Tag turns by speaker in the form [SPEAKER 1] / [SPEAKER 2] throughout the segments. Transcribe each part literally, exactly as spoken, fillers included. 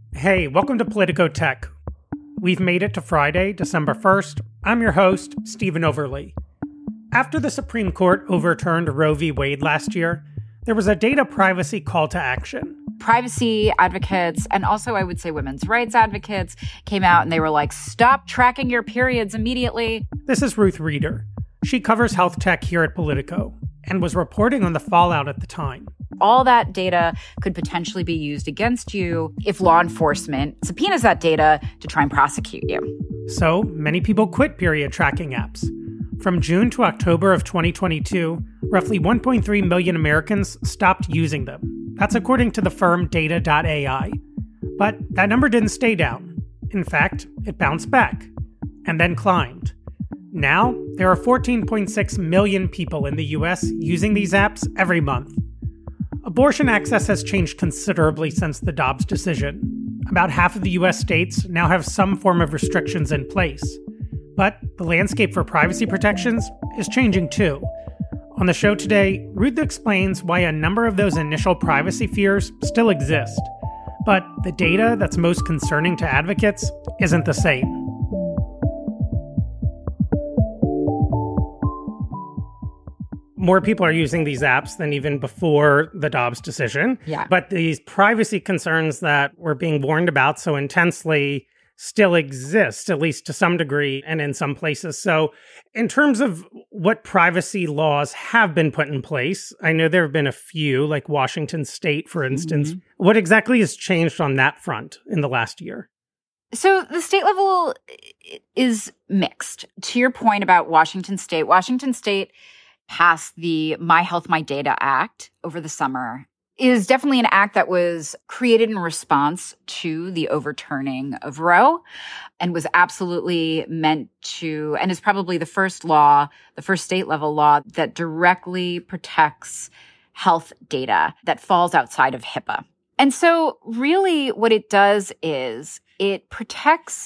[SPEAKER 1] Hey, welcome to Politico Tech. We've made it to Friday, December first. I'm your host, Stephen Overly. After the Supreme Court overturned Roe v. Wade last year, there was a data privacy call to action.
[SPEAKER 2] Privacy advocates, and also I would say women's rights advocates, came out and they were like, stop tracking your periods immediately.
[SPEAKER 1] This is Ruth Reeder. She covers health tech here at Politico and was reporting on the fallout at the time.
[SPEAKER 2] All that data could potentially be used against you if law enforcement subpoenas that data to try and prosecute you.
[SPEAKER 1] So many people quit period tracking apps. From June to October of twenty twenty-two, roughly one point three million Americans stopped using them. That's according to the firm data dot A I. But that number didn't stay down. In fact, it bounced back and then climbed. Now, there are fourteen point six million people in the U S using these apps every month. Abortion access has changed considerably since the Dobbs decision. About half of the U S states now have some form of restrictions in place. But the landscape for privacy protections is changing too. On the show today, Ruth explains why a number of those initial privacy fears still exist. But the data that's most concerning to advocates isn't the same. More people are using these apps than even before the Dobbs decision.
[SPEAKER 2] Yeah.
[SPEAKER 1] But these privacy concerns that we're being warned about so intensely still exist, at least to some degree and in some places. So in terms of what privacy laws have been put in place, I know there have been a few, like Washington State, for instance. Mm-hmm. What exactly has changed on that front in the last year?
[SPEAKER 2] So the state level is mixed. To your point about Washington State, Washington State passed the My Health, My Data Act over the summer. It is definitely an act that was created in response to the overturning of Roe and was absolutely meant to, and is probably the first law, the first state level law that directly protects health data that falls outside of HIPAA. And so really what it does is it protects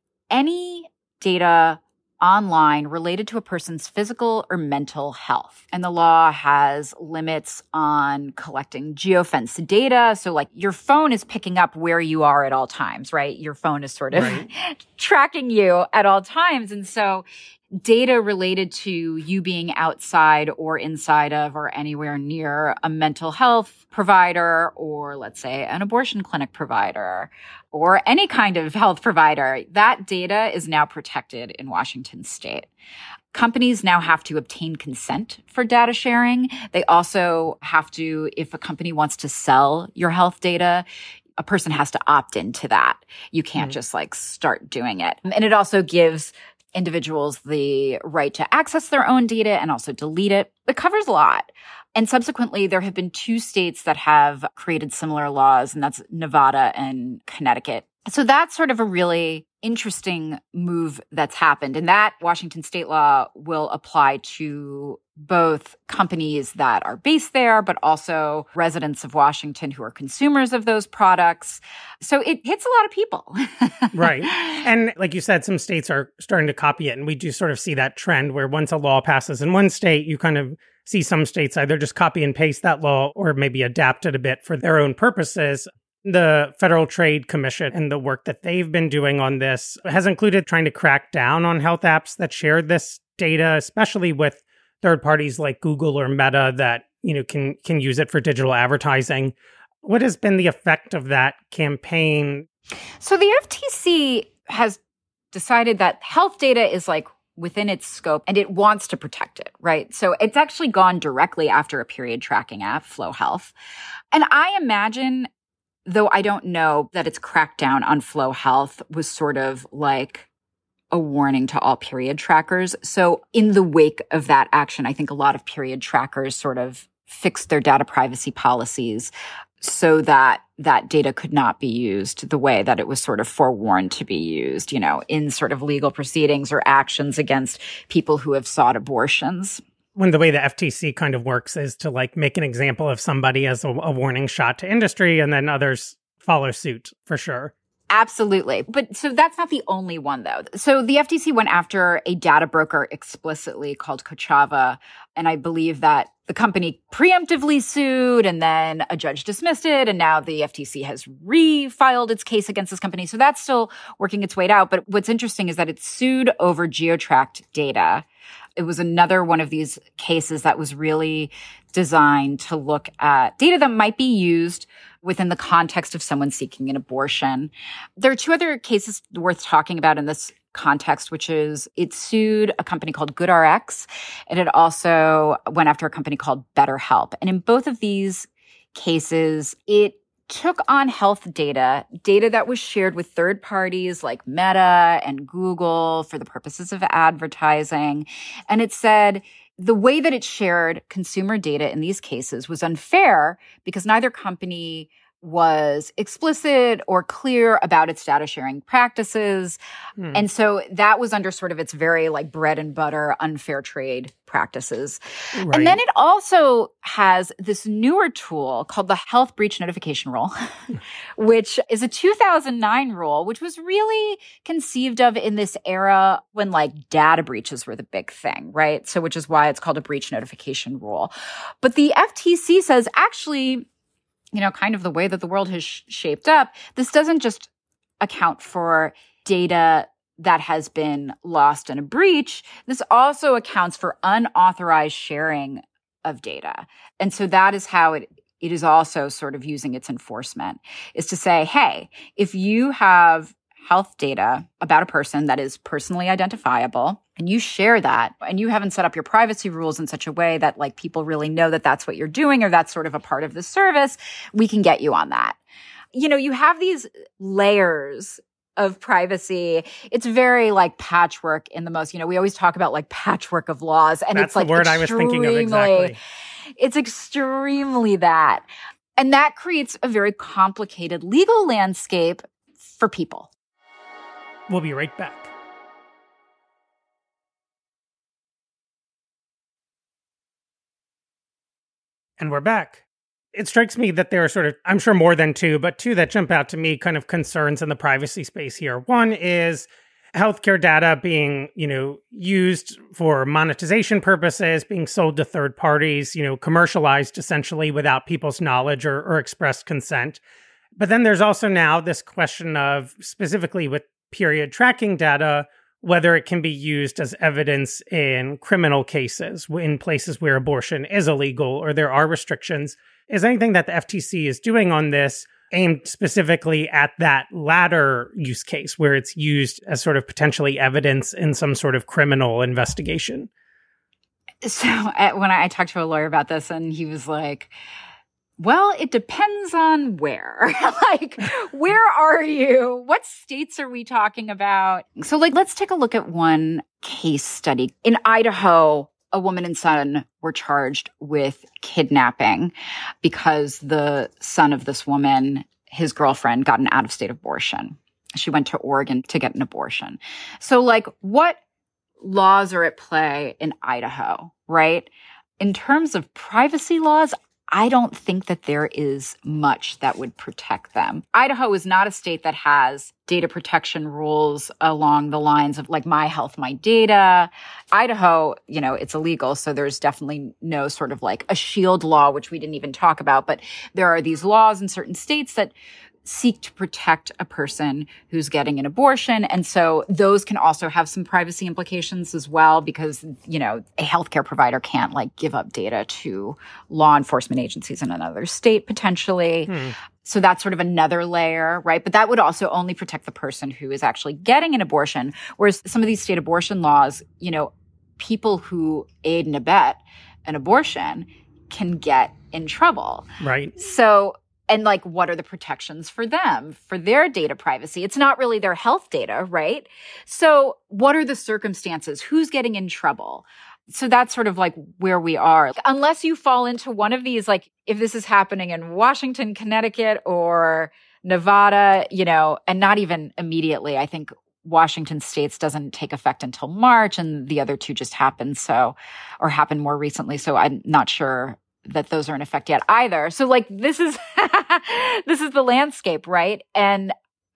[SPEAKER 2] any data online related to a person's physical or mental health. And the law has limits on collecting geofence data. So like your phone is picking up where you are at all times, right? Your phone is sort of right. tracking you at all times. And so data related to you being outside or inside of or anywhere near a mental health provider or let's say an abortion clinic provider or any kind of health provider, that data is now protected in Washington State. Companies now have to obtain consent for data sharing. They also have to, if a company wants to sell your health data, a person has to opt into that. You can't mm. just like start doing it. And it also gives individuals the right to access their own data and also delete it. It covers a lot. And subsequently, there have been two states that have created similar laws, and that's Nevada and Connecticut. So that's sort of a really interesting move that's happened. And that Washington state law will apply to both companies that are based there, but also residents of Washington who are consumers of those products. So it hits a lot of people.
[SPEAKER 1] Right. And like you said, some states are starting to copy it. And we do sort of see that trend where once a law passes in one state, you kind of see some states either just copy and paste that law or maybe adapt it a bit for their own purposes. The Federal Trade Commission and the work that they've been doing on this has included trying to crack down on health apps that share this data, especially with third parties like Google or Meta that, you know, can can use it for digital advertising. What has been the effect of that campaign?
[SPEAKER 2] So the F T C has decided that health data is like within its scope and it wants to protect it, right? So it's actually gone directly after a period tracking app, Flo Health. And I imagine, though I don't know, that its crackdown on Flo Health was sort of like a warning to all period trackers. So in the wake of that action, I think a lot of period trackers sort of fixed their data privacy policies so that that data could not be used the way that it was sort of forewarned to be used, you know, in sort of legal proceedings or actions against people who have sought abortions.
[SPEAKER 1] When the way the F T C kind of works is to like make an example of somebody as a, a warning shot to industry and then others follow suit for sure.
[SPEAKER 2] Absolutely. But so that's not the only one, though. So the F T C went after a data broker explicitly called Kochava. And I believe that the company preemptively sued and then a judge dismissed it. And now the F T C has refiled its case against this company. So that's still working its way out. But what's interesting is that it sued over geo-tracked data. It was another one of these cases that was really designed to look at data that might be used within the context of someone seeking an abortion. There are two other cases worth talking about in this context, which is it sued a company called GoodRx, and it also went after a company called BetterHelp. And in both of these cases, it took on health data, data that was shared with third parties like Meta and Google for the purposes of advertising. And it said the way that it shared consumer data in these cases was unfair because neither company was explicit or clear about its data sharing practices. Hmm. And so that was under sort of its very like bread and butter unfair trade practices. Right. And then it also has this newer tool called the Health Breach Notification Rule, which is a two thousand nine rule, which was really conceived of in this era when like data breaches were the big thing, right? So which is why it's called a breach notification rule. But the F T C says actually, you know, kind of the way that the world has sh- shaped up, this doesn't just account for data that has been lost in a breach. This also accounts for unauthorized sharing of data. And so that is how it, it is also sort of using its enforcement, is to say, hey, if you have health data about a person that is personally identifiable and you share that and you haven't set up your privacy rules in such a way that like people really know that that's what you're doing or that's sort of a part of the service, we can get you on that. You know, you have these layers of privacy. It's very like patchwork in the most, you know, we always talk about like patchwork of laws and
[SPEAKER 1] that's
[SPEAKER 2] it's like
[SPEAKER 1] the word I was thinking of exactly.
[SPEAKER 2] It's extremely that. And that creates a very complicated legal landscape for people.
[SPEAKER 1] We'll be right back. And we're back. It strikes me that there are sort of, I'm sure more than two, but two that jump out to me kind of concerns in the privacy space here. One is healthcare data being, you know, used for monetization purposes, being sold to third parties, you know, commercialized essentially without people's knowledge or, or expressed consent. But then there's also now this question of, specifically with period tracking data, whether it can be used as evidence in criminal cases, in places where abortion is illegal or there are restrictions. Is anything that the F T C is doing on this aimed specifically at that latter use case where it's used as sort of potentially evidence in some sort of criminal investigation?
[SPEAKER 2] So uh, when I, I talked to a lawyer about this and he was like, well, it depends on where. Like, where are you? What states are we talking about? So, like, let's take a look at one case study. In Idaho, a woman and son were charged with kidnapping because the son of this woman, his girlfriend, got an out-of-state abortion. She went to Oregon to get an abortion. So, like, what laws are at play in Idaho, right? In terms of privacy laws, I don't think that there is much that would protect them. Idaho is not a state that has data protection rules along the lines of like My Health, My Data. Idaho, you know, it's illegal. So there's definitely no sort of like a shield law, which we didn't even talk about. But there are these laws in certain states that seek to protect a person who's getting an abortion. And so those can also have some privacy implications as well, because, you know, a healthcare provider can't like give up data to law enforcement agencies in another state potentially. Hmm. So that's sort of another layer, right? But that would also only protect the person who is actually getting an abortion. Whereas some of these state abortion laws, you know, people who aid and abet an abortion can get in trouble.
[SPEAKER 1] Right.
[SPEAKER 2] So, and like, what are the protections for them, for their data privacy? It's not really their health data, right? So what are the circumstances? Who's getting in trouble? So that's sort of like where we are. Unless you fall into one of these, like if this is happening in Washington, Connecticut, or Nevada, you know, and not even immediately, I think Washington state's doesn't take effect until March and the other two just happened. So, or happened more recently. So I'm not sure that those are in effect yet either. So like this is, this is the landscape, right? And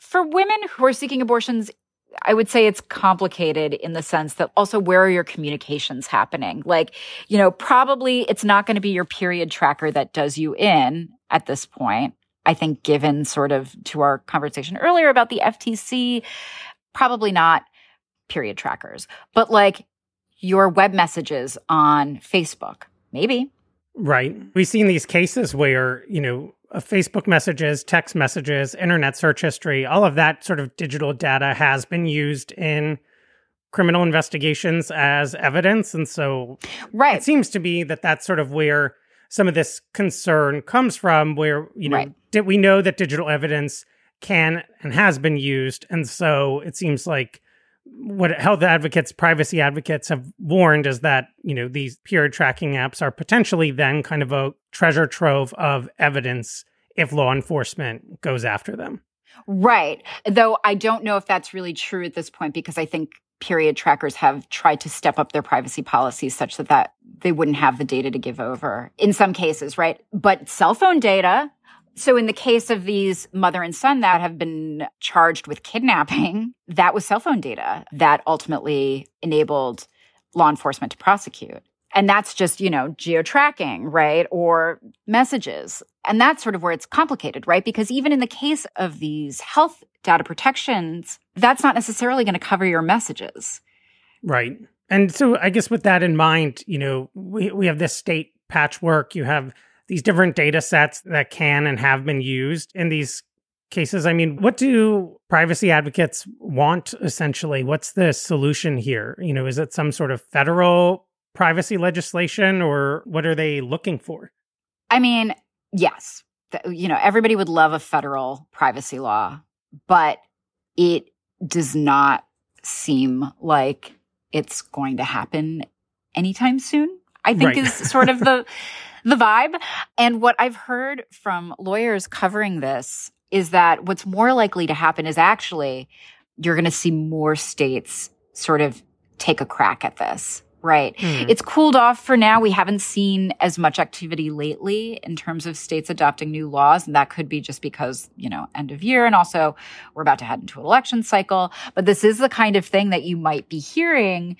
[SPEAKER 2] For women who are seeking abortions, I would say it's complicated in the sense that also where are your communications happening? Like, you know, probably it's not going to be your period tracker that does you in at this point. I think given sort of to our conversation earlier about the F T C, probably not period trackers, but like your web messages on Facebook, maybe.
[SPEAKER 1] Right. We've seen these cases where, you know, Facebook messages, text messages, internet search history, all of that sort of digital data has been used in criminal investigations as evidence. And so
[SPEAKER 2] right.
[SPEAKER 1] it seems to be that that's sort of where some of this concern comes from, where, you know,
[SPEAKER 2] right.
[SPEAKER 1] did we know that digital evidence can and has been used. And so it seems like what health advocates, privacy advocates have warned is that, you know, these period tracking apps are potentially then kind of a treasure trove of evidence if law enforcement goes after them.
[SPEAKER 2] Right. Though I don't know if that's really true at this point, because I think period trackers have tried to step up their privacy policies such that, that they wouldn't have the data to give over in some cases, right? But cell phone data. So in the case of these mother and son that have been charged with kidnapping, that was cell phone data that ultimately enabled law enforcement to prosecute. And that's just, you know, geo-tracking, right? Or messages. And that's sort of where it's complicated, right? Because even in the case of these health data protections, that's not necessarily going to cover your messages.
[SPEAKER 1] Right. And so I guess with that in mind, you know, we, we have this state patchwork. You have these different data sets that can and have been used in these cases. I mean, what do privacy advocates want, essentially? What's the solution here? You know, is it some sort of federal privacy legislation, or what are they looking for?
[SPEAKER 2] I mean, yes. You know, everybody would love a federal privacy law, but it does not seem like it's going to happen anytime soon, I think right. is sort of the... the vibe. And what I've heard from lawyers covering this is that what's more likely to happen is actually you're going to see more states sort of take a crack at this, right? Mm. It's cooled off for now. We haven't seen as much activity lately in terms of states adopting new laws. And that could be just because, you know, end of year. And also we're about to head into an election cycle. But this is the kind of thing that you might be hearing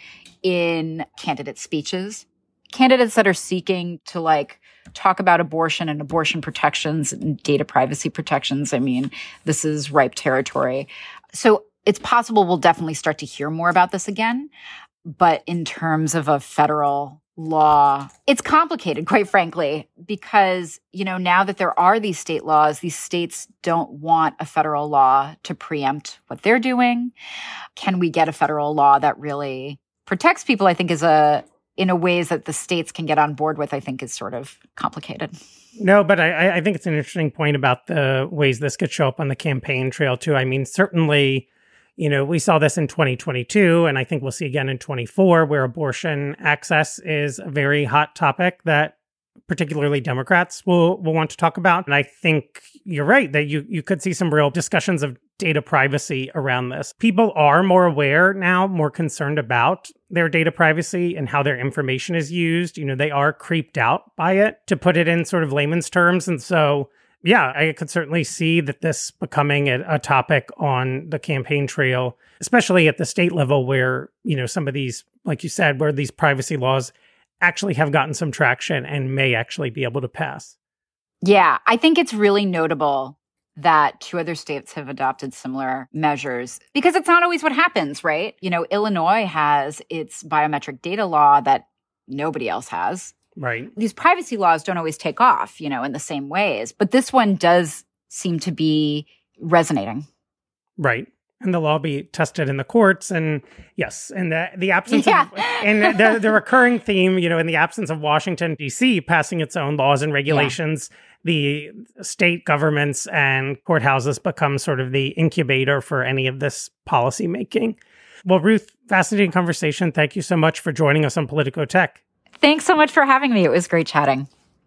[SPEAKER 2] in candidate speeches. Candidates that are seeking to like talk about abortion and abortion protections and data privacy protections. I mean, this is ripe territory. So it's possible we'll definitely start to hear more about this again. But in terms of a federal law, it's complicated, quite frankly, because, you know, now that there are these state laws, these states don't want a federal law to preempt what they're doing. Can we get a federal law that really protects people, I think is a in a ways that the states can get on board with, I think is sort of complicated.
[SPEAKER 1] No, but I, I think it's an interesting point about the ways this could show up on the campaign trail too. I mean, certainly, you know, we saw this in twenty twenty-two, and I think we'll see again in twenty-four, where abortion access is a very hot topic that particularly Democrats will, will want to talk about. And I think you're right that you, you could see some real discussions of data privacy around this. People are more aware now, more concerned about their data privacy and how their information is used. You know, they are creeped out by it, to put it in sort of layman's terms. And so, yeah, I could certainly see that this becoming a, a topic on the campaign trail, especially at the state level where, you know, some of these, like you said, where these privacy laws actually have gotten some traction and may actually be able to pass.
[SPEAKER 2] Yeah, I think it's really notable that two other states have adopted similar measures, because it's not always what happens, right? You know, Illinois has its biometric data law that nobody else has.
[SPEAKER 1] Right.
[SPEAKER 2] These privacy laws don't always take off, you know, in the same ways, but this one does seem to be resonating.
[SPEAKER 1] Right. And the law be tested in the courts. And yes, in the, the absence
[SPEAKER 2] yeah.
[SPEAKER 1] of, and the, the recurring theme, you know, in the absence of Washington, D C passing its own laws and regulations, yeah. the state governments and courthouses become sort of the incubator for any of this policy making. Well, Ruth, fascinating conversation. Thank you so much for joining us on Politico Tech.
[SPEAKER 2] Thanks so much for having me. It was great chatting.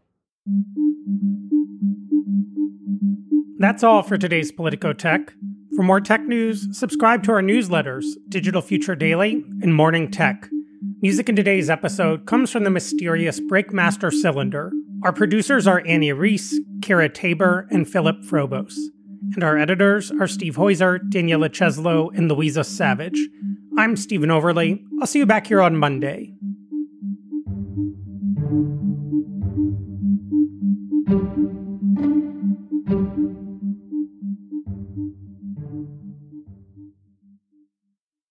[SPEAKER 1] That's all for today's Politico Tech. For more tech news, subscribe to our newsletters, Digital Future Daily and Morning Tech. Music in today's episode comes from the mysterious Breakmaster Cylinder. Our producers are Annie Reese, Kara Tabor, and Philip Frobos. and our editors are Steve Heuser, Daniela Cheslow, and Louisa Savage. I'm Stephen Overley. I'll see you back here on Monday.